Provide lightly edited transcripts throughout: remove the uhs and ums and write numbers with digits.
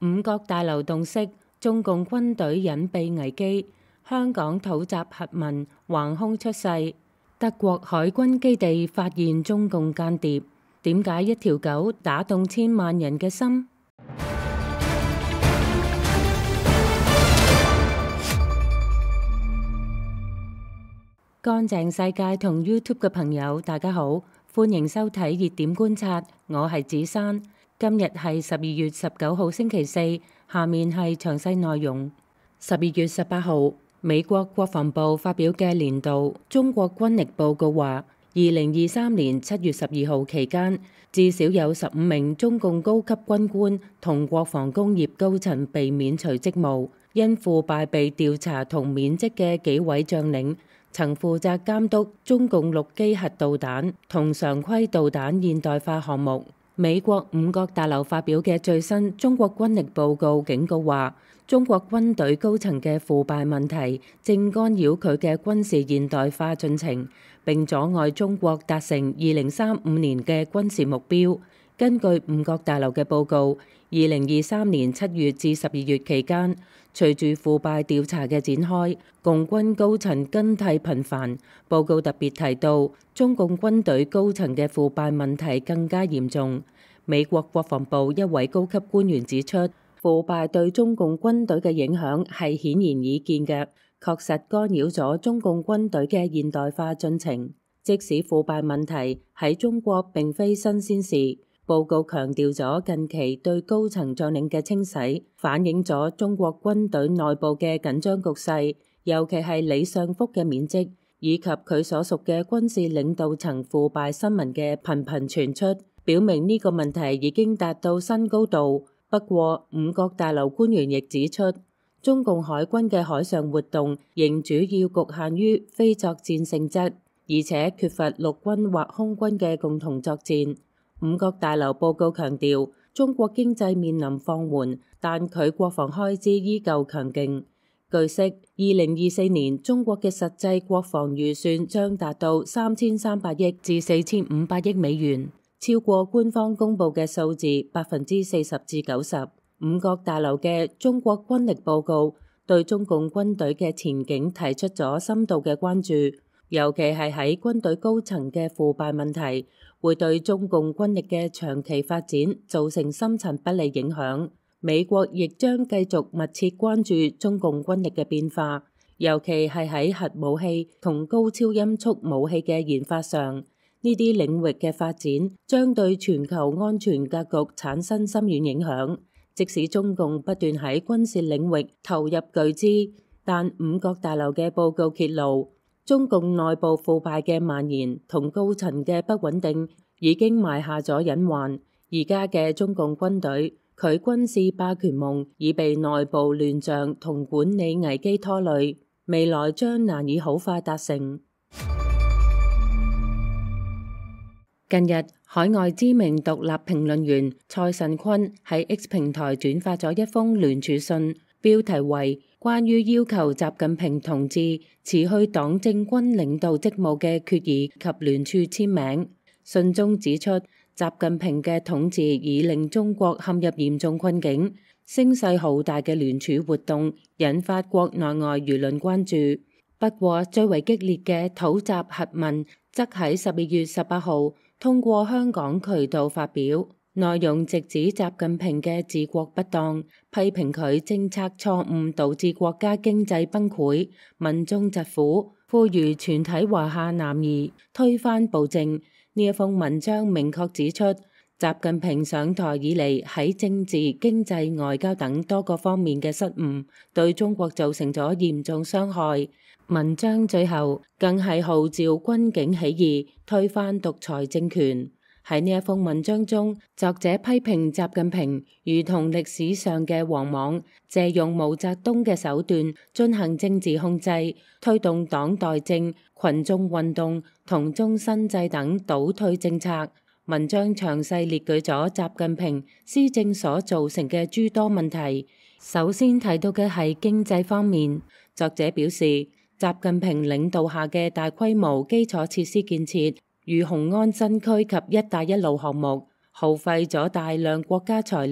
五角大樓洞悉，中共軍隊隱秘危機，香港土襲核民橫空出世，德國海軍基地發現中共間諜，點解一條狗打動千萬人嘅心？乾淨世界同 YouTube 嘅朋友，大家好，歡迎收睇熱點觀察，我係子珊。今日係12月19號星期四，下面係詳細內容。12月18號，美國國防部發表嘅年度中國軍力報告話，2023年7月12號期間，至少有15名中共高級軍官同國防工業高層被免除職務，因腐敗被調查同免職嘅幾位將領曾負責監督中共陸基核導彈同常規導彈現代化項目。美國五角大樓發表嘅最新中國軍力報告警告話，中國軍隊高層嘅腐敗問題正干擾佢嘅軍事現代化進程，並阻礙中國達成2035年嘅軍事目標。根據五角大樓嘅報告，2023年7月至12月期間，隨住腐敗調查嘅展開，共軍高層更替頻繁。報告特別提到，中共軍隊高層嘅腐敗問題更加嚴重。美國國防部一位高級官員指出，腐敗對中共軍隊嘅影響係顯然易見嘅，確實干擾咗中共軍隊嘅現代化進程。即使腐敗問題喺中國並非新鮮事，報告強調咗近期對高層將領嘅清洗，反映咗中國軍隊內部嘅緊張局勢，尤其係李尚福嘅免職，以及佢所屬嘅軍事領導層腐敗新聞嘅頻頻傳出，表明呢個問題已經達到新高度。不過，五角大樓官員亦指出，中共海軍嘅海上活動仍主要局限於非作戰性質，而且缺乏陸軍或空軍嘅共同作戰。五角大樓報告強調，中國經濟面臨放緩，但佢國防開支依舊強勁。據悉，2024年中國嘅實際國防預算將達到3300億至4500億美元，超過官方公佈嘅數字40%至90%。五角大樓嘅中國軍力報告對中共軍隊嘅前景提出咗深度嘅關注，尤其係喺軍隊高層嘅腐敗問題，會對中共軍力嘅長期發展造成深層不利影響。美國亦將繼續密切關注中共軍力嘅變化，尤其係喺核武器同高超音速武器嘅研發上，呢啲領域嘅發展將對全球安全格局產生深遠影響。即使中共不斷喺軍事領域投入巨資，但五角大樓嘅報告揭露，中共內部腐敗嘅蔓延同高層嘅不穩定已經埋下咗隱患。而家嘅中共軍隊，佢軍事霸權夢已被內部亂象同管理危機拖累，未來將難以好快達成。近日，海外知名獨立評論員蔡慎坤喺 X 平台轉發咗一封聯署信，標題為關於要求習近平同志辭去黨政軍領導職務嘅決議及聯署簽名。信中指出，習近平嘅統治已令中國陷入嚴重困境，聲勢浩大嘅聯署活動引發國內外輿論關注。不過，最為激烈嘅土襲核民則喺12月18號通過香港渠道發表，內容直指習近平嘅治國不當，批評佢政策錯誤導致國家經濟崩潰、民眾疾苦，呼籲全體華夏男兒推翻暴政。呢一封文章明確指出，習近平上台以嚟喺政治、經濟、外交等多個方面嘅失誤，對中國造成咗嚴重傷害。文章最後更係號召軍警起義，推翻獨裁政權。喺呢一封文章中，作者批評習近平如同歷史上嘅王莽，借用毛澤東嘅手段進行政治控制，推動黨代政、群眾運動同終身制等倒退政策。文章詳細列舉咗習近平施政所造成嘅諸多問題。首先提到嘅係經濟方面，作者表示，習近平領導下嘅大規模基礎設施建設，如雄安新區及一帶一路項目，耗費咗大量國家財力，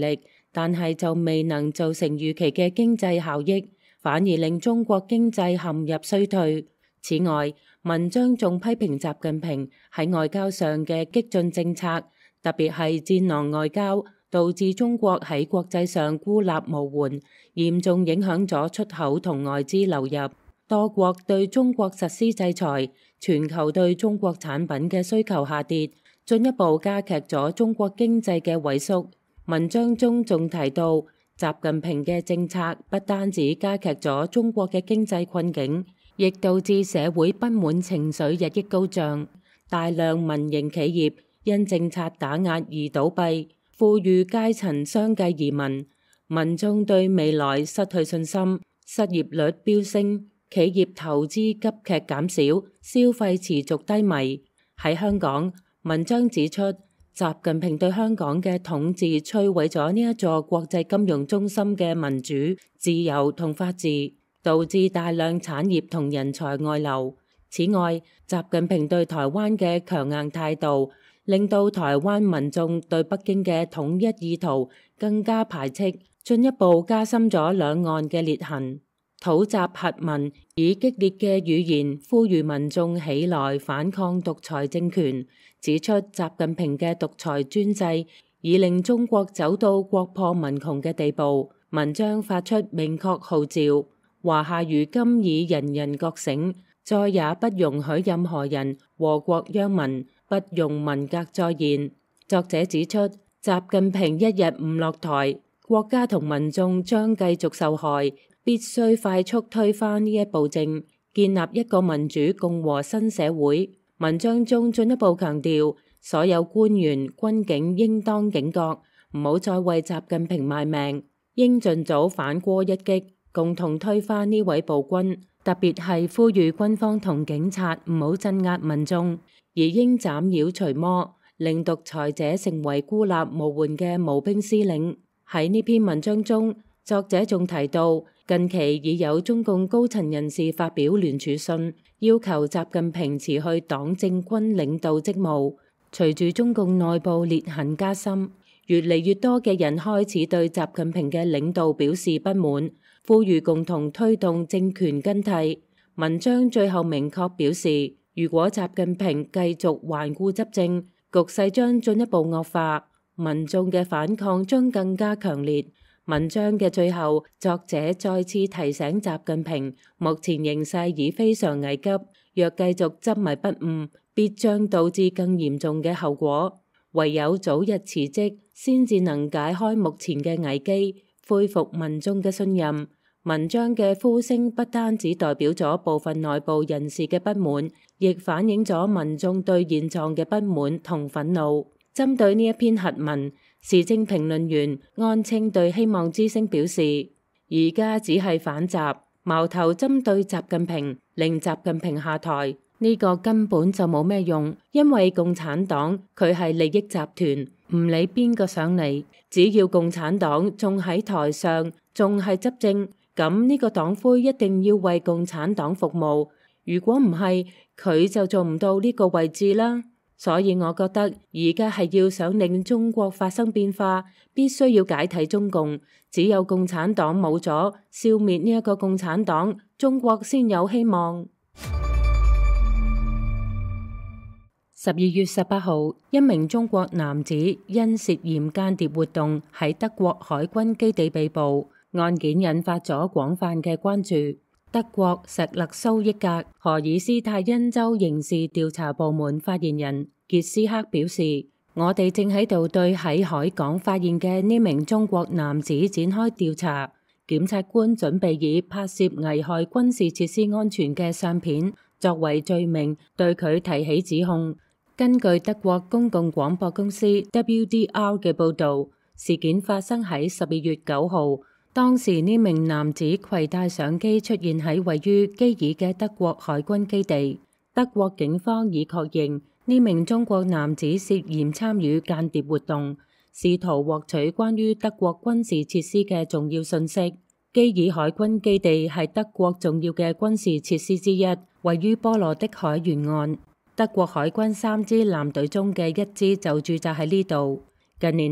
但係就未能造成預期嘅經濟效益，反而令中國經濟陷入衰退。此外，文章仲批評習近平喺外交上嘅激進政策，特別係戰狼外交，導致中國喺國際上孤立無援，嚴重影響咗出口同外資流入。多國對中國實施制裁，全球對中國產品嘅需求下跌，進一步加劇咗中國經濟嘅萎縮。文章中仲提到，習近平嘅政策不單止加劇咗中國嘅經濟困境，亦導致社會不滿情緒日益高漲，大量民營企業因政策打壓而倒閉，富裕階層相繼移民，民眾對未來失去信心，失業率飆升，企業投資急劇減少，消費持續低迷。喺香港，文章指出，習近平對香港嘅統治摧毀咗呢一座國際金融中心嘅民主、自由同法治，導致大量產業同人才外流。此外，習近平對台灣嘅強硬態度，令到台灣民眾對北京嘅統一意圖更加排斥，進一步加深咗兩岸嘅裂痕。土習核民以激烈嘅語言呼籲民眾起來反抗獨裁政權，指出習近平嘅獨裁專制已令中國走到國破民窮嘅地步。文章發出明確號召，華夏如今已人人覺醒，再也不容許任何人禍國殃民，不容文革再現。作者指出，習近平一日唔落台，國家同民眾將繼續受害，必須快速推翻呢一暴政，建立一個民主共和新社會。文章中進一步強調，所有官員軍警應當警覺，唔好再為習近平賣命，應盡早反戈一擊，共同推翻呢位暴君。特別係呼籲軍方同警察唔好鎮壓民眾，而應斬妖除魔，令獨裁者成為孤立無援嘅無兵司令。喺呢篇文章中，作者仲提到，近期已有中共高層人士發表聯署信，要求習近平辭去黨政軍領導職務。隨住中共內部裂痕加深，越嚟越多嘅人開始對習近平嘅領導表示不滿，呼籲共同推動政權更替。文章最後明確表示，如果習近平繼續頑固執政，局勢將進一步惡化，民眾嘅反抗將更加強烈。文章嘅最後，作者再次提醒習近平，目前形勢已非常危急，若繼續執迷不悟，必將導致更嚴重嘅後果。唯有早日辭職，先至能解開目前嘅危機，恢復民眾嘅信任。文章嘅呼聲不單只代表咗部分內部人士嘅不滿，亦反映咗民眾對現狀嘅不滿同憤怒。針對呢一篇核文，時政評論員安清對希望之聲表示，而家只係反習，矛頭針對習近平，令習近平下台，呢個根本就冇咩用，因為共產黨佢係利益集團，唔理邊個上嚟，只要共產黨仲喺台上，仲係執政，咁呢個黨魁一定要為共產黨服務，如果唔係，佢就做唔到呢個位置啦。所以我覺得而家係要想令中國發生變化，必須要解體中共。只有共產黨冇咗，消滅呢一個共產黨，中國先有希望。12月18號，一名中國男子因涉嫌間諜活動喺德國海軍基地被捕，案件引發咗廣泛嘅關注。德國石勒蘇伊格荷爾斯泰因州刑事調查部門發言人傑斯克表示，我哋正喺度對喺海港發現嘅呢名中國男子展開調查。檢察官準備以拍攝危害軍事設施安全嘅相片作為罪名，對佢提起指控。根據德國公共廣播公司 WDR 嘅報導，事件發生喺12月9號。當時呢名男子攜帶相機出現喺位於基爾嘅德國海軍基地。德國警方已確認呢名中國男子涉嫌參與間諜活動，試圖獲取關於德國軍事設施嘅重要信息。基爾海軍基地係德國重要嘅軍事設施之一，位於波羅的海沿岸。德國海軍3支艦隊中嘅1支就駐紮喺呢度。近年嚟，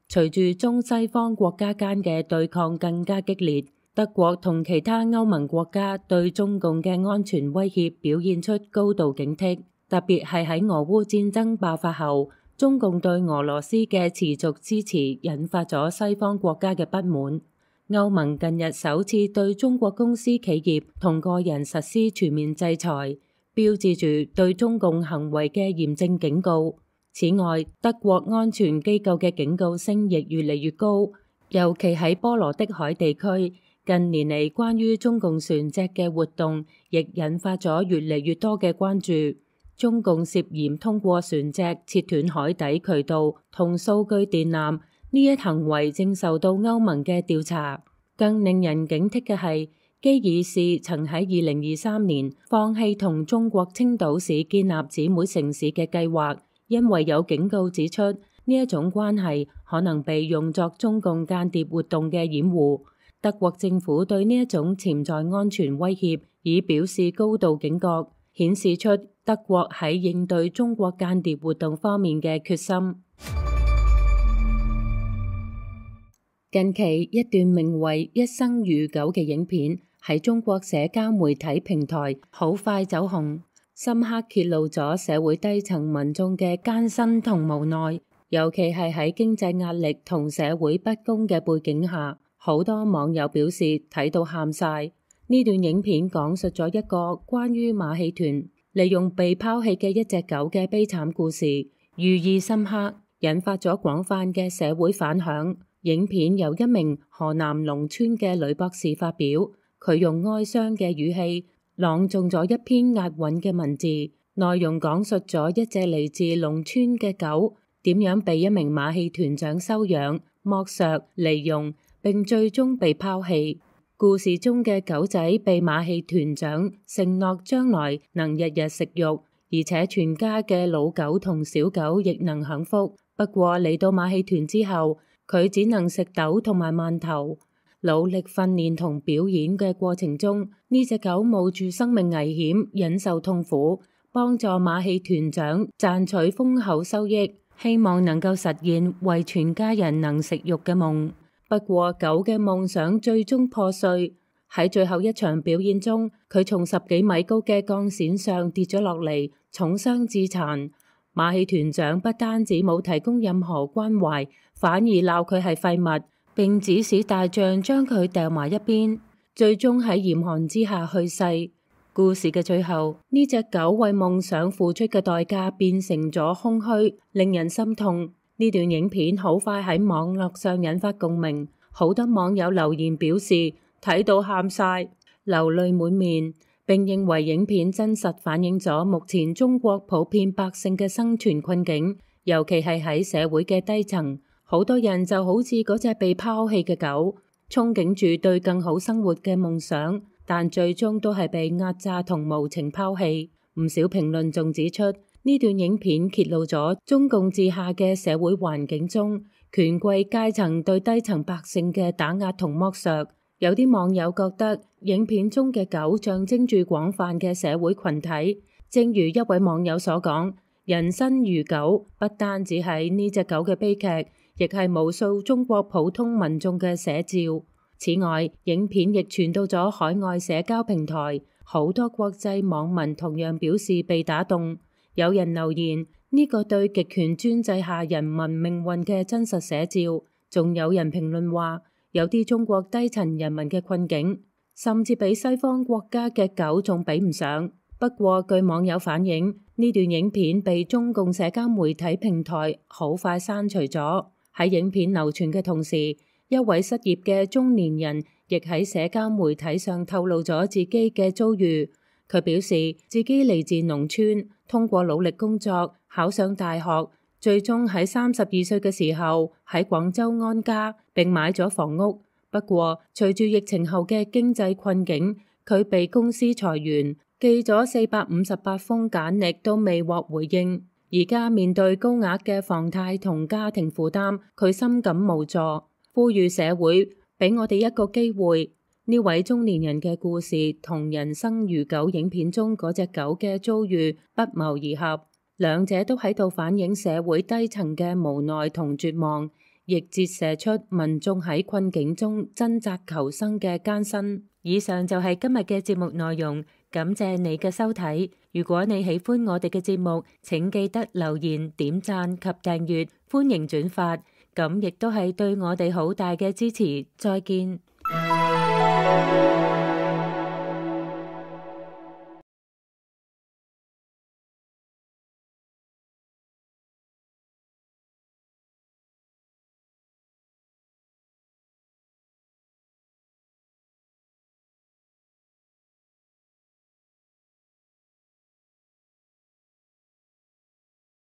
隨住中西方國家間嘅對抗更加激烈，德國同其他歐盟國家對中共嘅安全威脅表現出高度警惕，特別係喺俄烏戰爭爆發後，中共對俄羅斯嘅持續支持引發咗西方國家嘅不滿。歐盟近日首次對中國公司企業同個人實施全面制裁，標誌住對中共行為嘅嚴正警告。此外，德國安全機構嘅警告聲亦越嚟越高，尤其喺波羅的海地區，近年嚟關於中共船隻嘅活動亦引發咗越嚟越多嘅關注。中共涉嫌通過船隻切斷海底渠道同數據電纜，呢一行為正受到歐盟嘅調查。更令人警惕嘅係，基爾市曾喺2023年放棄同中國青島市建立姊妹城市嘅計劃，因為有警告指出呢一種關係可能被用作中共間諜活動嘅掩護。德國政府對呢一種潛在安全威脅已表示高度警覺，顯示出德國喺應對中國間諜活動方面嘅決心。近期一段名為《一生如狗》嘅影片喺中國社交媒體平台好快走紅，深刻揭露咗社會低層民眾嘅艱辛同無奈，尤其係喺經濟壓力同社會不公嘅背景下，好多網友表示睇到喊晒。呢段影片講述咗一個關於馬戲團利用被拋棄嘅一隻狗嘅悲慘故事，寓意深刻，引發咗廣泛嘅社會反響。影片由一名河南農村嘅女博士發表，佢用哀傷嘅語氣朗誦咗一篇押韻嘅文字，內容講述咗一隻嚟自農村嘅狗點樣被一名馬戲團長收養、剝削、利用，並最終被拋棄。故事中嘅狗仔被馬戲團長承諾將來能日日食肉，而且全家嘅老狗同小狗亦能享福。不過嚟到馬戲團之後，佢只能食豆同埋饅頭。努力訓練同表演嘅過程中，呢隻狗冒住生命危險，忍受痛苦，幫助馬戲團長賺取豐厚收益，希望能夠實現為全家人能食肉嘅夢。不過狗嘅夢想最終破碎，喺最後一場表演中，佢從10幾米高嘅鋼線上跌咗落嚟，重傷致殘。馬戲團長不單止冇提供任何關懷，反而鬧佢係廢物，並指使大象將佢掉埋一邊，最終喺嚴寒之下去世。故事嘅最後，呢隻狗為夢想付出嘅代價變成咗空虛，令人心痛。呢段影片好快喺網絡上引發共鳴，好多網友留言表示睇到喊晒，流淚滿面，並認為影片真實反映咗目前中國普遍百姓嘅生存困境，尤其係喺社會嘅低層，好多人就好似嗰隻被拋棄嘅狗，憧憬住對更好生活嘅夢想，但最終都係被壓榨同無情拋棄。唔少評論仲指出，呢段影片揭露咗中共治下嘅社會環境中，權貴階層對低層百姓嘅打壓同剝削。有啲網友覺得影片中嘅狗象徵住廣泛嘅社會群體，正如一位網友所講，人生如狗不單止係呢隻狗嘅悲劇，亦係無數中國普通民眾嘅寫照。此外，影片亦傳到咗海外社交平台，好多國際網民同樣表示被打動。有人留言，呢個對極權專制下人民命運嘅真實寫照。仲有人評論話，有啲中國低層人民嘅困境，甚至比西方國家嘅狗仲比唔上。不過據網友反映，呢段影片被中共社交媒體平台好快刪除咗。喺影片流傳嘅同時，一位失業嘅中年人亦喺社交媒體上透露咗自己嘅遭遇。佢表示自己嚟自農村，通過努力工作考上大學，最終喺32歲嘅時候喺廣州安家並買咗房屋。不過隨住疫情後嘅經濟困境，佢被公司裁員，寄咗458封簡歷都未獲回應。而家面對高額嘅房貸同家庭負擔，佢深感無助，呼籲社會俾我哋一個機會。呢位中年人嘅故事同人生如狗影片中嗰隻狗嘅遭遇不謀而合，兩者都喺度反映社會低層嘅無奈同絕望， 亦折射出民眾喺困境中掙扎求生嘅艱辛。以上就係今日嘅節目內容，感謝你嘅收睇。如果你喜歡我哋嘅節目，請記得留言、點讚及訂閱，歡迎轉發，咁亦都係對我哋好大嘅支持。再見。